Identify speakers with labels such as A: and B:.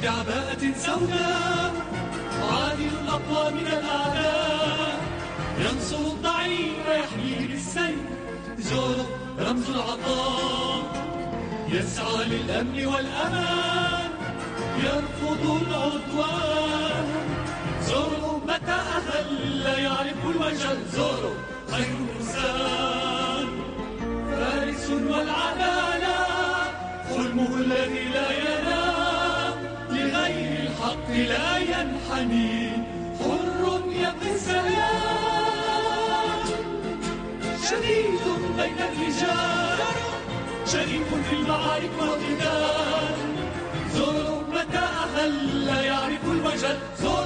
A: بعباءة سوداء عادل أقوى من الأعداء ينصر الضعيف ويحيي بالسيف زورو رمز العطاء يسعى للأمن والأمان يرفض العدوان زورو متى أهل لا يعرف الوجل زورو خير إنسان فارس والعدالة حلمه الذي لا ينام لغير الحق لا ينحني حر يبغي السلام شديد بين الرجال شريف في المعارك والقتال زورو متى أهل لا يعرف الوجل زورو